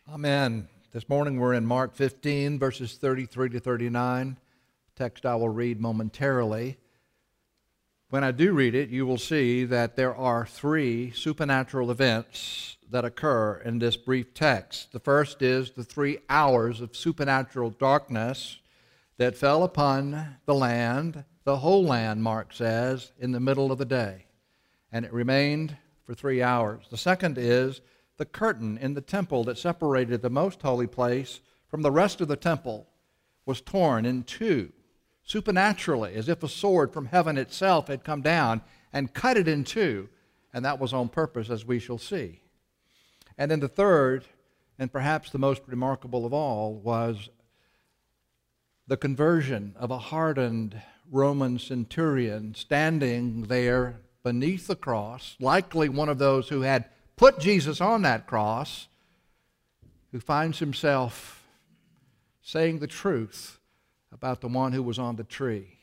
Amen. This morning we're in Mark 15, verses 33 to 39. Text I will read momentarily. When I do read it, you will see that there are three supernatural events that occur in this brief text. The first is the 3 hours of supernatural darkness that fell upon the land, the whole land, Mark says, in the middle of the day. And it remained for 3 hours. The second is the curtain in the temple that separated the most holy place from the rest of the temple was torn in two, supernaturally, as if a sword from heaven itself had come down and cut it in two, and that was on purpose, as we shall see. And then the third, and perhaps the most remarkable of all, was the conversion of a hardened Roman centurion standing there beneath the cross, likely one of those who had put Jesus on that cross, who finds himself saying the truth about the one who was on the tree.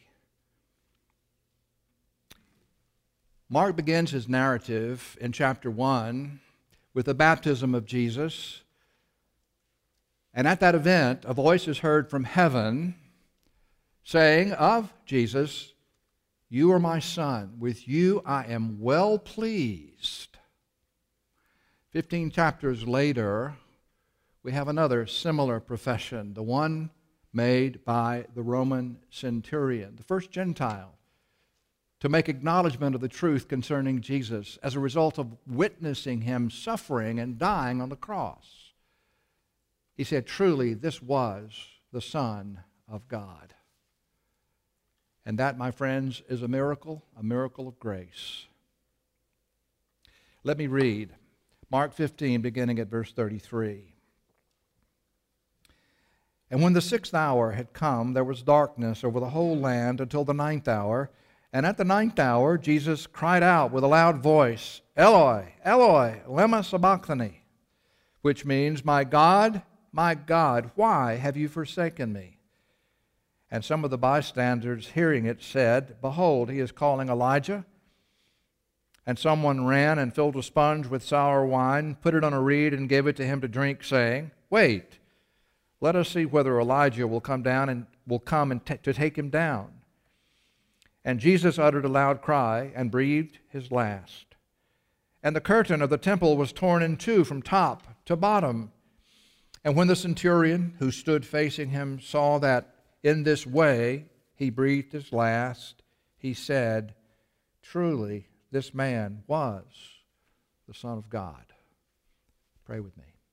Mark begins his narrative in chapter 1 with the baptism of Jesus. And at that event, a voice is heard from heaven saying of Jesus, "You are my Son. With you I am well pleased." 15 chapters later, we have another similar profession, the one made by the Roman centurion, the first Gentile, to make acknowledgement of the truth concerning Jesus as a result of witnessing him suffering and dying on the cross. He said, "Truly, this was the Son of God." And that, my friends, is a miracle of grace. Let me read Mark 15, beginning at verse 33. "And when the 6th hour had come, there was darkness over the whole land until the 9th hour. And at the 9th hour, Jesus cried out with a loud voice, 'Eloi, Eloi, lema sabachthani,' which means, my God, why have you forsaken me?" And some of the bystanders, hearing it, said, "Behold, he is calling Elijah." And someone ran and filled a sponge with sour wine, put it on a reed, and gave it to him to drink, saying, "Wait, let us see whether Elijah will come to take him down." And Jesus uttered a loud cry and breathed his last. And the curtain of the temple was torn in two from top to bottom. And when the centurion who stood facing him saw that in this way he breathed his last, he said, "Truly, this man was the Son of God." Pray with me.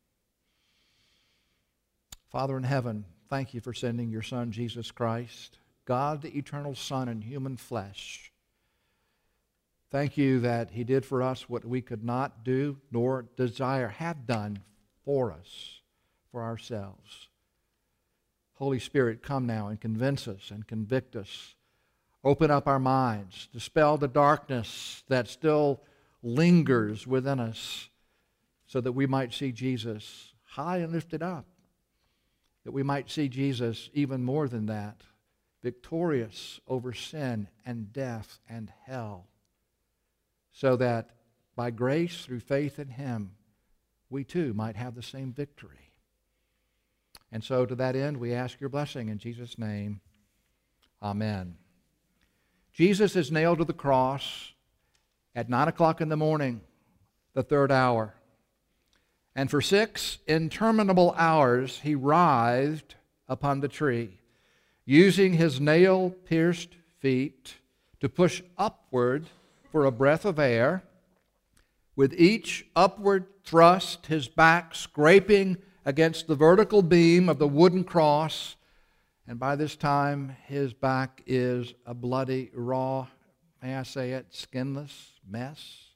Father in heaven, thank you for sending your Son, Jesus Christ, God, the eternal Son in human flesh. Thank you that he did for us what we could not do nor have done for us, for ourselves. Holy Spirit, come now and convince us and convict us. Open up our minds, dispel the darkness that still lingers within us so that we might see Jesus high and lifted up, that we might see Jesus even more than that, victorious over sin and death and hell, so that by grace through faith in him, we too might have the same victory. And so to that end, we ask your blessing in Jesus' name. Amen. Jesus is nailed to the cross at 9 o'clock in the morning, the 3rd hour. And for 6 interminable hours he writhed upon the tree, using his nail-pierced feet to push upward for a breath of air. With each upward thrust, his back scraping against the vertical beam of the wooden cross. And by this time, his back is a bloody, raw, may I say it, skinless mess.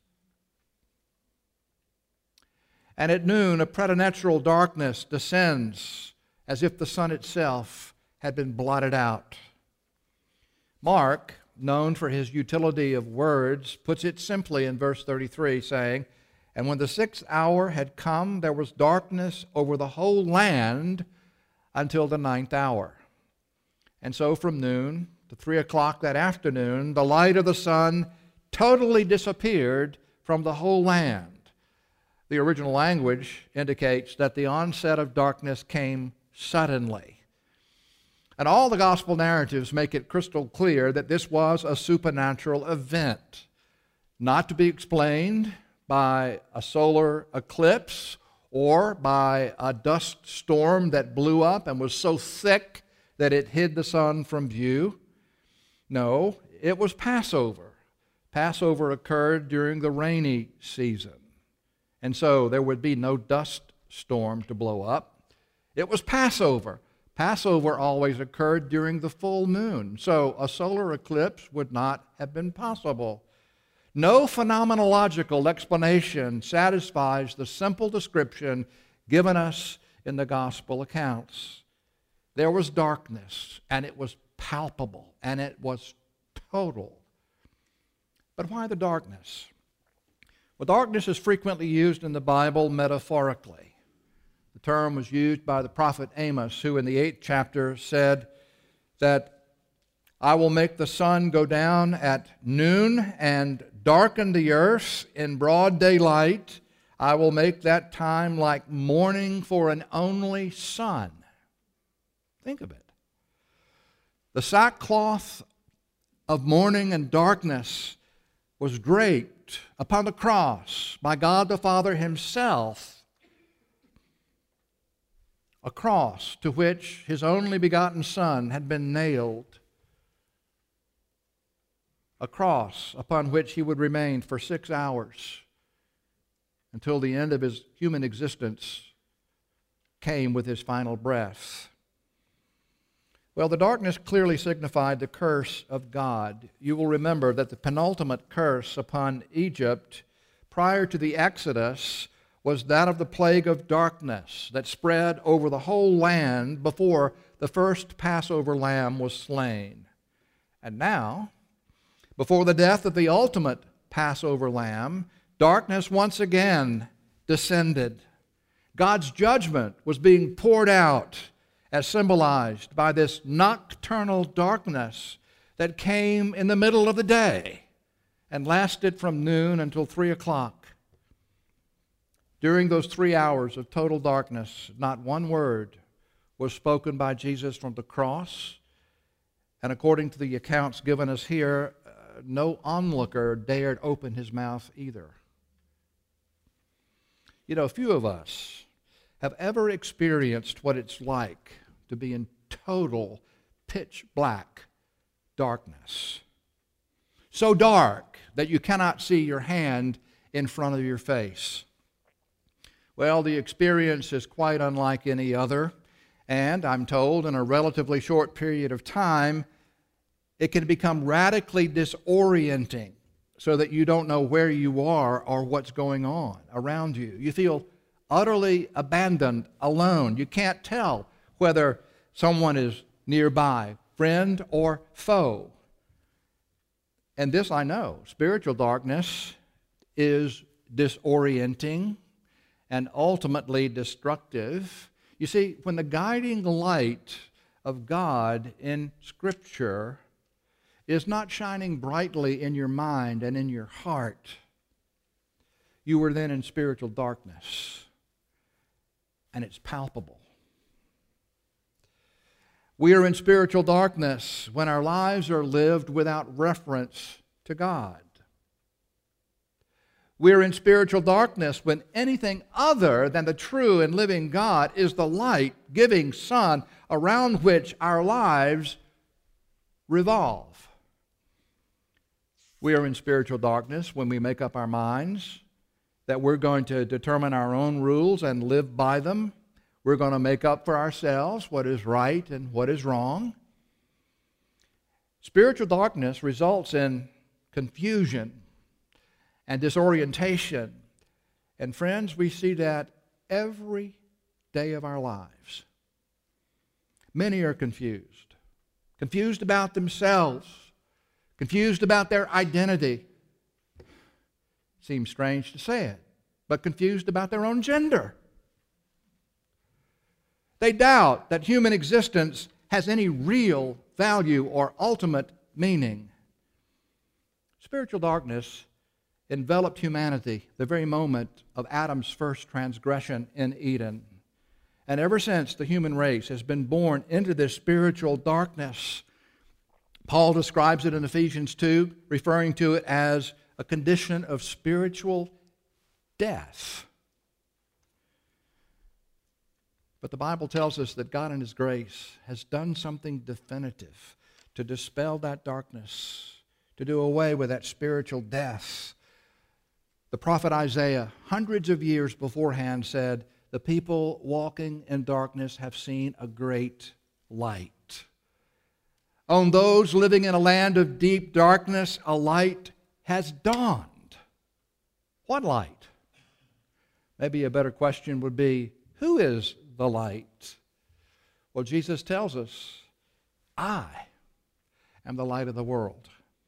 And at noon, a preternatural darkness descends as if the sun itself had been blotted out. Mark, known for his utility of words, puts it simply in verse 33, saying, "And when the 6th hour had come, there was darkness over the whole land until the 9th hour. And so from noon to 3 o'clock that afternoon, the light of the sun totally disappeared from the whole land. The original language indicates that the onset of darkness came suddenly. And all the gospel narratives make it crystal clear that this was a supernatural event, not to be explained by a solar eclipse or by a dust storm that blew up and was so thick that it hid the sun from view. No, it was Passover. Passover occurred during the rainy season, and so there would be no dust storm to blow up. It was Passover. Passover always occurred during the full moon, so a solar eclipse would not have been possible. No phenomenological explanation satisfies the simple description given us in the gospel accounts. There was darkness, and it was palpable, and it was total. But why the darkness? Well, darkness is frequently used in the Bible metaphorically. The term was used by the prophet Amos, who in the 8th chapter said that I will make the sun go down at noon and darken the earth in broad daylight. I will make that time like mourning for an only son. Think of it. The sackcloth of mourning and darkness was draped upon the cross by God the Father himself, a cross to which his only begotten Son had been nailed, a cross upon which he would remain for 6 hours until the end of his human existence came with his final breath. Well, the darkness clearly signified the curse of God. You will remember that the penultimate curse upon Egypt prior to the Exodus was that of the plague of darkness that spread over the whole land before the first Passover lamb was slain. And now, before the death of the ultimate Passover lamb, darkness once again descended. God's judgment was being poured out, as symbolized by this nocturnal darkness that came in the middle of the day and lasted from noon until 3 o'clock. During those 3 hours of total darkness, not one word was spoken by Jesus from the cross. And according to the accounts given us here, no onlooker dared open his mouth either. You know, few of us have ever experienced what it's like to be in total pitch black darkness. So dark that you cannot see your hand in front of your face. Well, the experience is quite unlike any other, and I'm told in a relatively short period of time, it can become radically disorienting so that you don't know where you are or what's going on around you. You feel utterly abandoned, alone. You can't tell whether someone is nearby, friend or foe. And this I know, spiritual darkness is disorienting and ultimately destructive. You see, when the guiding light of God in Scripture is not shining brightly in your mind and in your heart, you are then in spiritual darkness, and it's palpable. We are in spiritual darkness when our lives are lived without reference to God. We are in spiritual darkness when anything other than the true and living God is the light-giving sun around which our lives revolve. We are in spiritual darkness when we make up our minds that we're going to determine our own rules and live by them. We're going to make up for ourselves what is right and what is wrong. Spiritual darkness results in confusion and disorientation. And friends, we see that every day of our lives. Many are confused. Confused about themselves. Confused about their identity. Seems strange to say it, but confused about their own gender. They doubt that human existence has any real value or ultimate meaning. Spiritual darkness enveloped humanity the very moment of Adam's first transgression in Eden. And ever since, the human race has been born into this spiritual darkness. Paul describes it in Ephesians 2, referring to it as a condition of spiritual death. But the Bible tells us that God in His grace has done something definitive to dispel that darkness, to do away with that spiritual death. The prophet Isaiah, hundreds of years beforehand, said, "The people walking in darkness have seen a great light. On those living in a land of deep darkness, a light has dawned." What light? Maybe a better question would be, who is the light? Well, Jesus tells us, "I am the light of the world.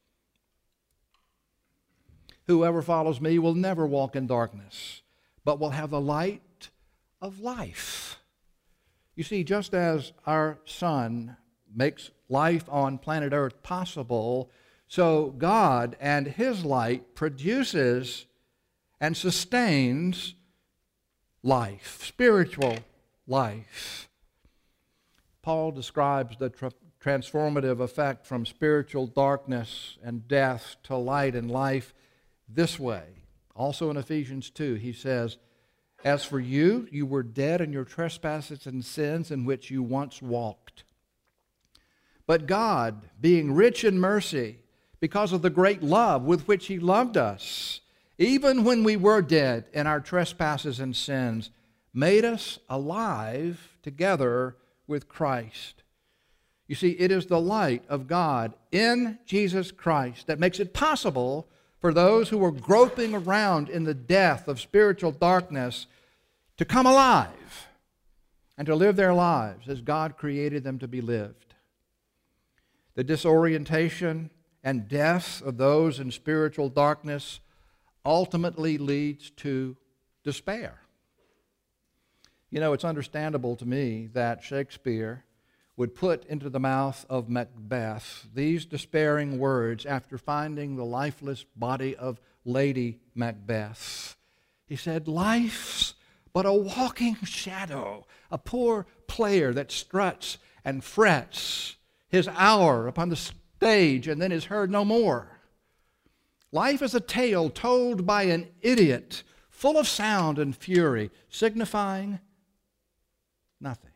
Whoever follows me will never walk in darkness, but will have the light of life." You see, just as our sun makes life on planet Earth possible, so God and His light produces and sustains life, spiritual life. Paul describes the transformative effect from spiritual darkness and death to light and life this way. Also in Ephesians 2, he says, "As for you, you were dead in your trespasses and sins in which you once walked. But God, being rich in mercy, because of the great love with which He loved us, even when we were dead in our trespasses and sins, made us alive together with Christ." You see, it is the light of God in Jesus Christ that makes it possible for those who are groping around in the death of spiritual darkness to come alive and to live their lives as God created them to be lived. The disorientation and death of those in spiritual darkness ultimately leads to despair. You know, it's understandable to me that Shakespeare would put into the mouth of Macbeth these despairing words after finding the lifeless body of Lady Macbeth. He said, "Life's but a walking shadow, a poor player that struts and frets his hour upon the stage and then is heard no more. Life is a tale told by an idiot, full of sound and fury, signifying nothing."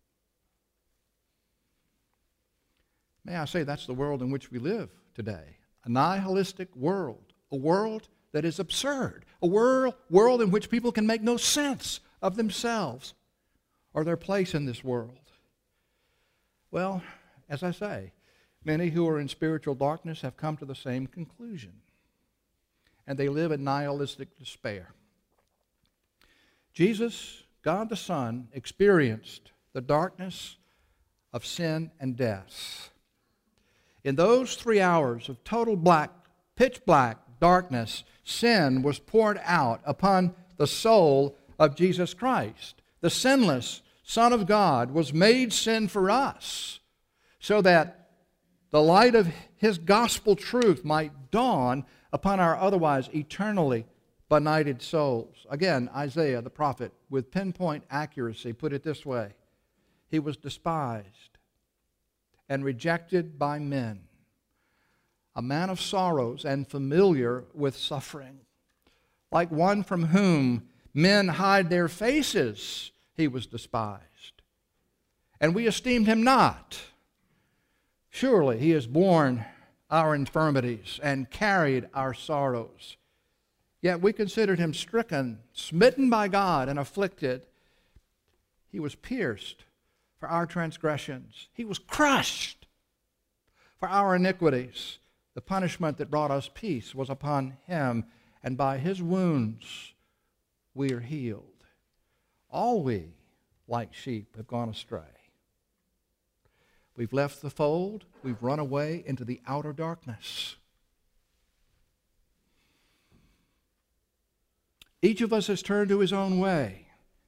May I say, that's the world in which we live today. A nihilistic world. A world that is absurd. A world in which people can make no sense of themselves or their place in this world. Well, as I say, many who are in spiritual darkness have come to the same conclusion. And they live in nihilistic despair. Jesus, God the Son, experienced the darkness of sin and death. In those 3 hours of total pitch black darkness, sin was poured out upon the soul of Jesus Christ. The sinless Son of God was made sin for us, so that the light of His gospel truth might dawn upon our otherwise eternally benighted souls. Again, Isaiah the prophet, with pinpoint accuracy, put it this way: He was despised and rejected by men, a man of sorrows and familiar with suffering. Like one from whom men hide their faces, He was despised, and we esteemed Him not. Surely He has borne our infirmities and carried our sorrows. Yet we considered Him stricken, smitten by God, and afflicted. He was pierced for our transgressions. He was crushed for our iniquities. The punishment that brought us peace was upon Him, and by His wounds we are healed. All we, like sheep, have gone astray. We've left the fold. We've run away into the outer darkness. Each of us has turned to his own way,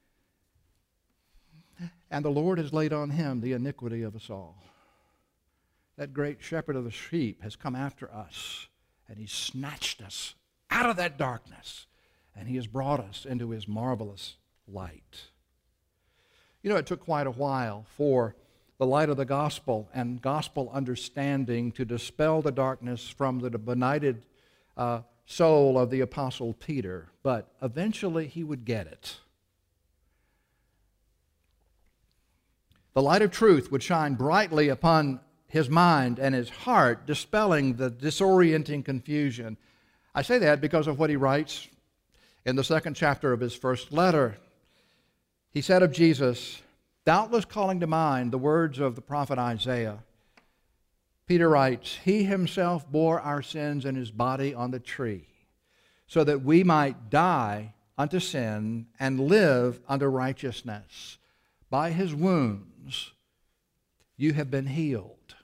and the Lord has laid on Him the iniquity of us all. That great shepherd of the sheep has come after us, and He's snatched us out of that darkness, and He has brought us into His marvelous light. You know, it took quite a while for the light of the gospel and gospel understanding to dispel the darkness from the benighted soul of the Apostle Peter, but eventually he would get it. The light of truth would shine brightly upon his mind and his heart, dispelling the disorienting confusion. I say that because of what he writes in the second chapter of his first letter. He said of Jesus, doubtless calling to mind the words of the prophet Isaiah, Peter writes, He Himself bore our sins in His body on the tree, so that we might die unto sin and live unto righteousness. By His wounds you have been healed.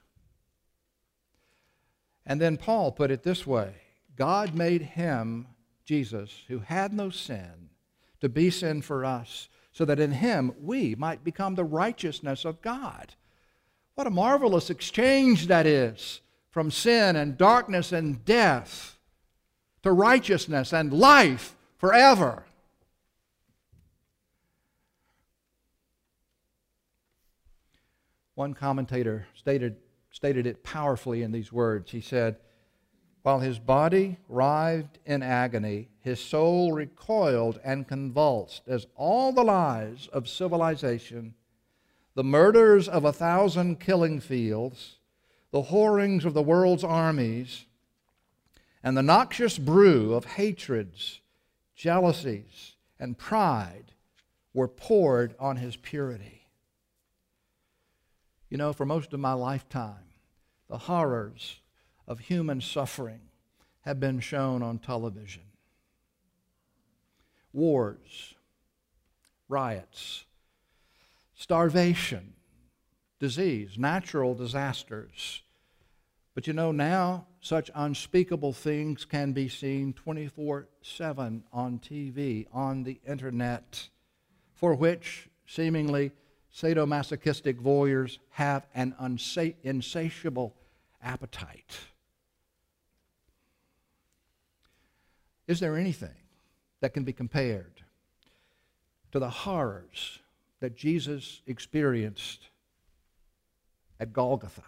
And then Paul put it this way, God made Him, Jesus, who had no sin, to be sin for us, so that in Him we might become the righteousness of God. What a marvelous exchange that is, from sin and darkness and death to righteousness and life forever. One commentator stated it powerfully in these words. He said, while his body writhed in agony, his soul recoiled and convulsed as all the lies of civilization, the murders of 1,000 killing fields, the whorings of the world's armies, and the noxious brew of hatreds, jealousies, and pride were poured on his purity. You know, for most of my lifetime, the horrors of human suffering have been shown on television. Wars, riots, starvation, disease, natural disasters. But you know, now such unspeakable things can be seen 24/7 on TV, on the internet, for which seemingly sadomasochistic voyeurs have an insatiable appetite. Is there anything that can be compared to the horrors that Jesus experienced at Golgotha?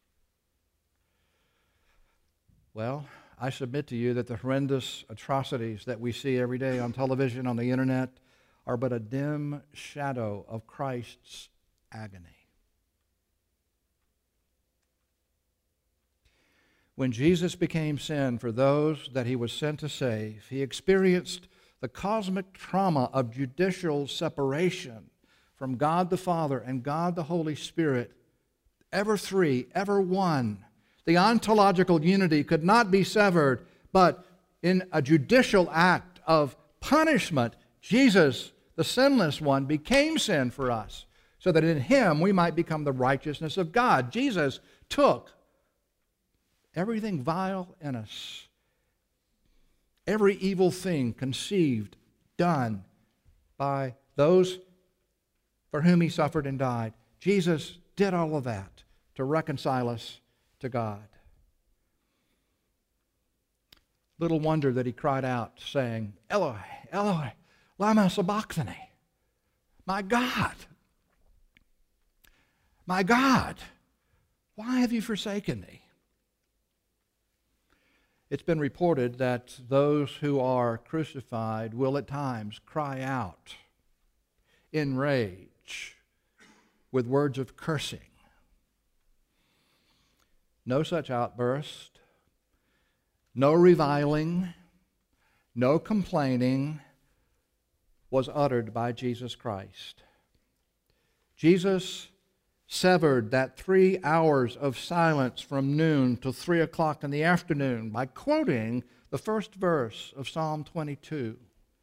Well, I submit to you that the horrendous atrocities that we see every day on television, on the internet, are but a dim shadow of Christ's agony. When Jesus became sin for those that He was sent to save, He experienced the cosmic trauma of judicial separation from God the Father and God the Holy Spirit, ever three, ever one. The ontological unity could not be severed, but in a judicial act of punishment, Jesus, the sinless one, became sin for us, so that in Him we might become the righteousness of God. Jesus took everything vile in us, every evil thing conceived, done by those for whom He suffered and died. Jesus did all of that to reconcile us to God. Little wonder that He cried out, saying, Eloi, Eloi, lama sabachthani. My God, why have you forsaken me? It's been reported that those who are crucified will at times cry out in rage with words of cursing. No such outburst, no reviling, no complaining was uttered by Jesus Christ. Jesus severed that 3 hours of silence from noon till 3 o'clock in the afternoon by quoting the first verse of Psalm 22.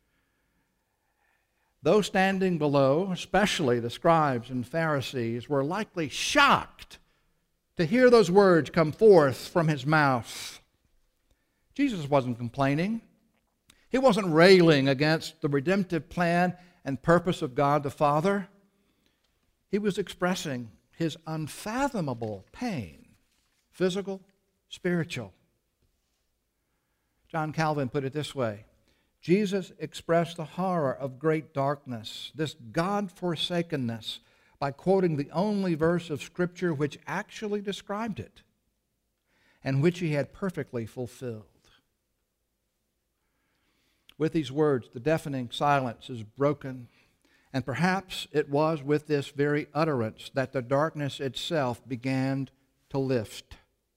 Those standing below, especially the scribes and Pharisees, were likely shocked to hear those words come forth from His mouth. Jesus wasn't complaining. He wasn't railing against the redemptive plan and purpose of God the Father. He was expressing His unfathomable pain, physical, spiritual. John Calvin put it this way: Jesus expressed the horror of great darkness, this God-forsakenness, by quoting the only verse of Scripture which actually described it and which he had perfectly fulfilled. With these words, the deafening silence is broken, and perhaps it was with this very utterance that the darkness itself began to lift.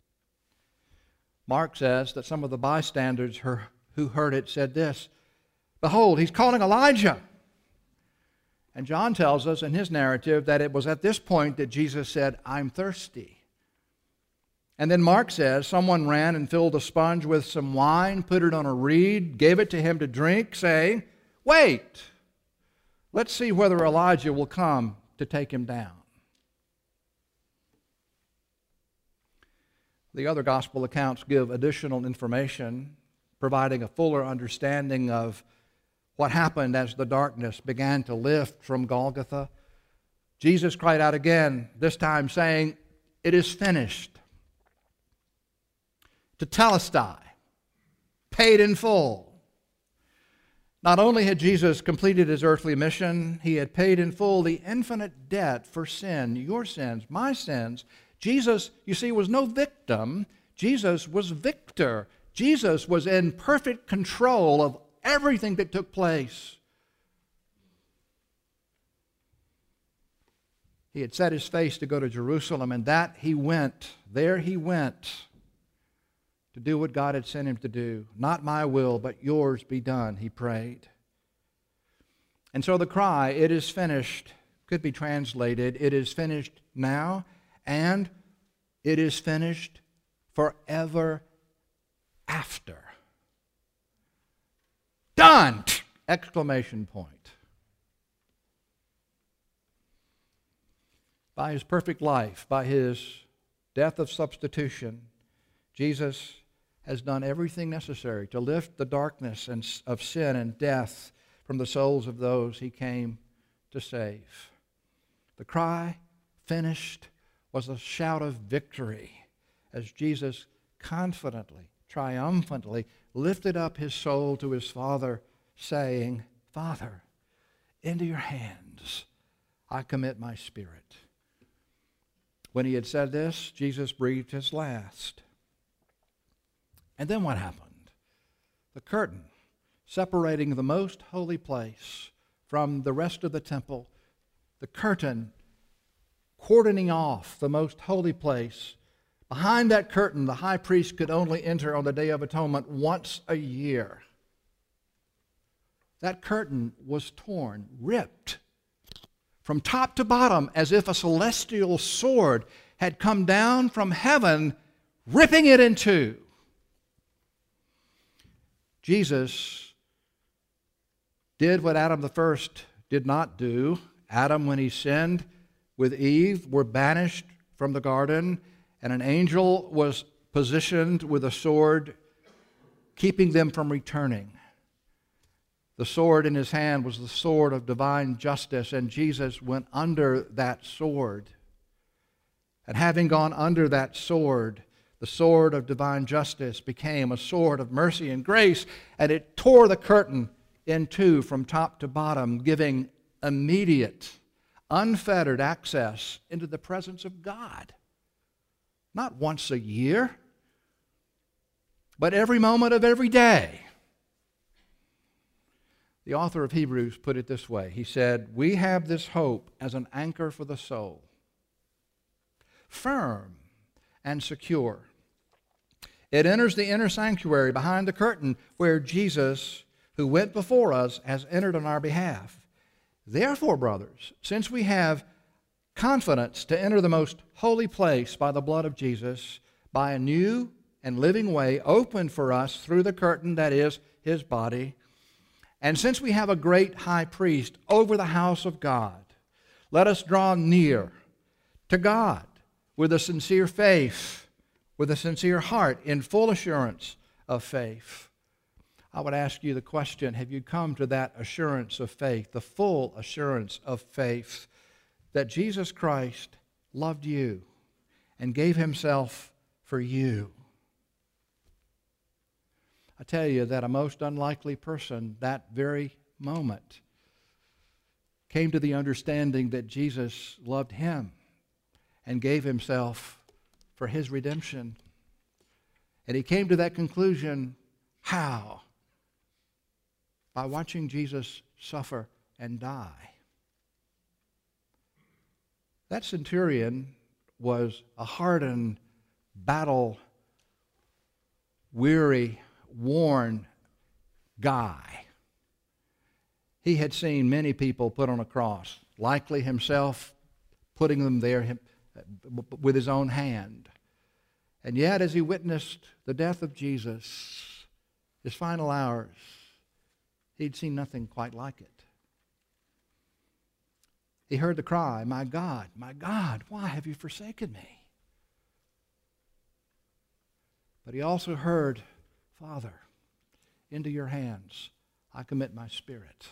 Mark says that some of the bystanders who heard it said this, "Behold, he's calling Elijah." And John tells us in his narrative that it was at this point that Jesus said, "I'm thirsty." And then Mark says someone ran and filled a sponge with some wine, put it on a reed, gave it to him to drink, saying, "Wait, let's see whether Elijah will come to take him down." The other gospel accounts give additional information, providing a fuller understanding of what happened as the darkness began to lift from Golgotha. Jesus cried out again, this time saying, "It is finished." Tetelestai, paid in full. Not only had Jesus completed his earthly mission, he had paid in full the infinite debt for sin, your sins, my sins. Jesus, you see, was no victim. Jesus was victor. Jesus was in perfect control of everything that took place. He had set his face to go to Jerusalem, and that he went. There he went to do what God had sent him to do. "Not my will, but yours be done," he prayed. And so the cry, "It is finished," could be translated, "It is finished now," and "It is finished forever after." Done! Exclamation point. By his perfect life, by his death of substitution, Jesus has done everything necessary to lift the darkness of sin and death from the souls of those he came to save. The cry, "Finished," was a shout of victory as Jesus confidently, triumphantly lifted up his soul to his Father, saying, "Father, into your hands I commit my spirit." When he had said this, Jesus breathed his last. And then what happened? The curtain separating the most holy place from the rest of the temple, the curtain cordoning off the most holy place. Behind that curtain, the high priest could only enter on the Day of Atonement once a year. That curtain was torn, ripped from top to bottom, as if a celestial sword had come down from heaven, ripping it in two. Jesus did what Adam the first did not do. Adam, when he sinned with Eve, were banished from the garden, and an angel was positioned with a sword, keeping them from returning. The sword in his hand was the sword of divine justice, and Jesus went under that sword. And having gone under that sword, the sword of divine justice became a sword of mercy and grace, and it tore the curtain in two from top to bottom, giving immediate, unfettered access into the presence of God. Not once a year, but every moment of every day. The author of Hebrews put it this way. He said, "We have this hope as an anchor for the soul, firm and secure. It enters the inner sanctuary behind the curtain where Jesus, who went before us, has entered on our behalf. Therefore, brothers, since we have confidence to enter the most holy place by the blood of Jesus, by a new and living way opened for us through the curtain that is his body, and since we have a great high priest over the house of God, let us draw near to God with a sincere faith, with a sincere heart, in full assurance of faith." I would ask you the question, have you come to that assurance of faith, the full assurance of faith that Jesus Christ loved you and gave himself for you? I tell you that a most unlikely person that very moment came to the understanding that Jesus loved him and gave himself for his redemption. And he came to that conclusion, how? By watching Jesus suffer and die. That centurion was a hardened, battle-weary, worn guy. He had seen many people put on a cross, likely himself putting them there with his own hand. And yet, as he witnessed the death of Jesus, his final hours, he'd seen nothing quite like it. He heard the cry, my God, why have you forsaken me? But he also heard, Father, into your hands I commit my spirit.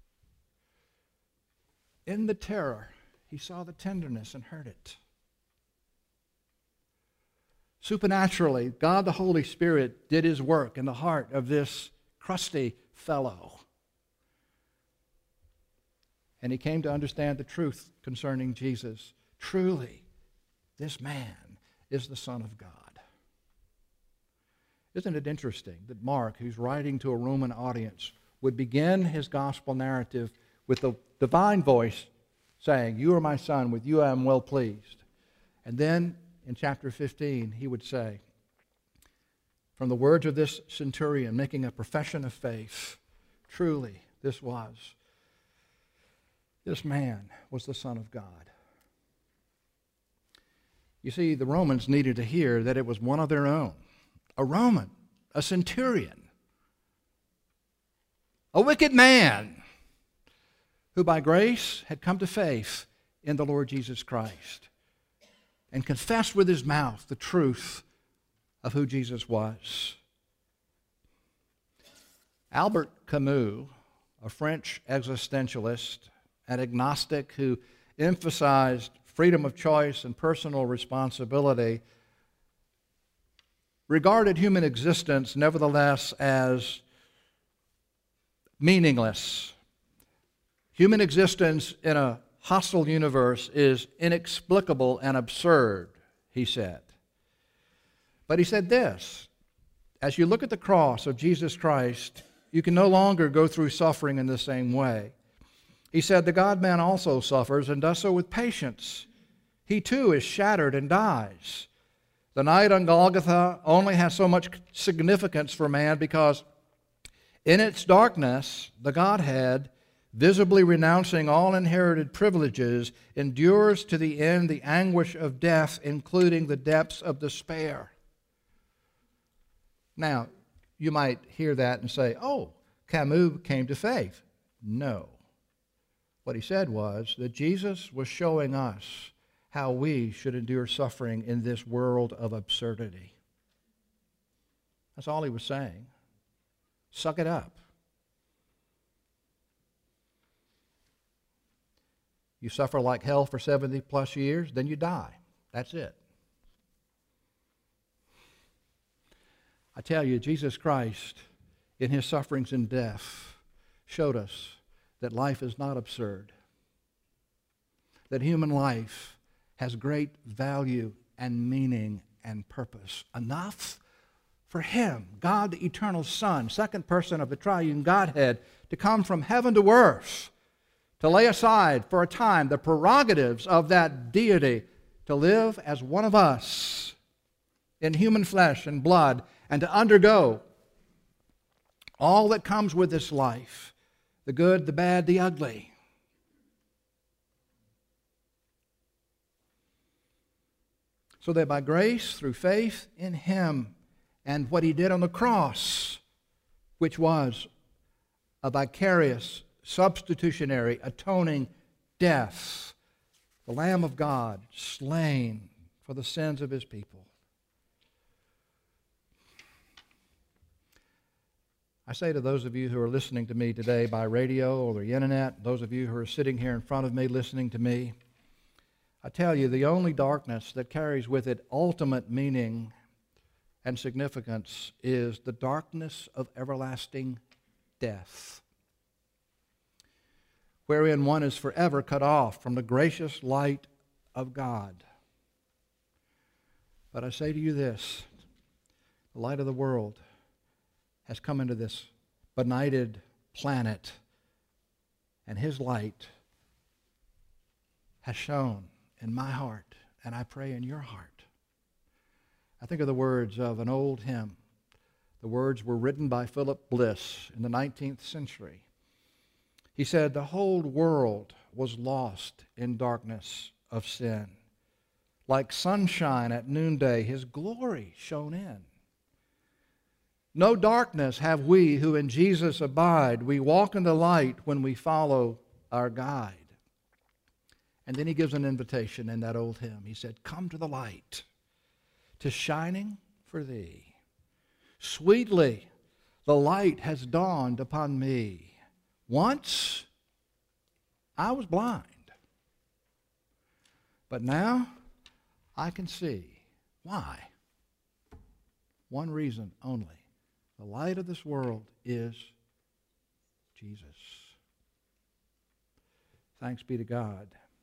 In the terror, he saw the tenderness and heard it. Supernaturally, God the Holy Spirit did his work in the heart of this crusty fellow. And he came to understand the truth concerning Jesus. Truly, this man is the Son of God. Isn't it interesting that Mark, who's writing to a Roman audience, would begin his gospel narrative with the divine voice saying, you are my Son, with you I am well pleased. And then in chapter 15, he would say, from the words of this centurion making a profession of faith, truly this man was the Son of God. You see, the Romans needed to hear that it was one of their own, a Roman, a centurion, a wicked man who by grace had come to faith in the Lord Jesus Christ and confessed with his mouth the truth of who Jesus was. Albert Camus, a French existentialist, an agnostic who emphasized freedom of choice and personal responsibility, regarded human existence nevertheless as meaningless. Human existence in a hostile universe is inexplicable and absurd, he said. But he said this, as you look at the cross of Jesus Christ, you can no longer go through suffering in the same way. He said, the God-man also suffers and does so with patience. He too is shattered and dies. The night on Golgotha only has so much significance for man because in its darkness, the Godhead, visibly renouncing all inherited privileges, endures to the end the anguish of death, including the depths of despair. Now, you might hear that and say, oh, Camus came to faith. No. What he said was that Jesus was showing us how we should endure suffering in this world of absurdity. That's all he was saying. Suck it up. You suffer like hell for 70 plus years, then you die. That's it. I tell you, Jesus Christ, in his sufferings and death, showed us that life is not absurd, that human life has great value and meaning and purpose, enough for him, God the eternal Son, second person of the triune Godhead, to come from heaven to earth, to lay aside for a time the prerogatives of that deity, to live as one of us in human flesh and blood, and to undergo all that comes with this life, the good, the bad, the ugly. So that by grace, through faith in him and what he did on the cross, which was a vicarious, substitutionary, atoning death, the Lamb of God slain for the sins of his people. I say to those of you who are listening to me today by radio or the internet, those of you who are sitting here in front of me listening to me, I tell you, the only darkness that carries with it ultimate meaning and significance is the darkness of everlasting death, wherein one is forever cut off from the gracious light of God. But I say to you this, the light of the world has come into this benighted planet, and his light has shone in my heart, and I pray in your heart. I think of the words of an old hymn. The words were written by Philip Bliss in the 19th century. He said, "The whole world was lost in darkness of sin. Like sunshine at noonday, his glory shone in. No darkness have we who in Jesus abide. We walk in the light when we follow our guide." And then he gives an invitation in that old hymn. He said, "Come to the light, 'tis shining for thee. Sweetly the light has dawned upon me. Once I was blind, but now I can see." Why? One reason only. The light of this world is Jesus. Thanks be to God.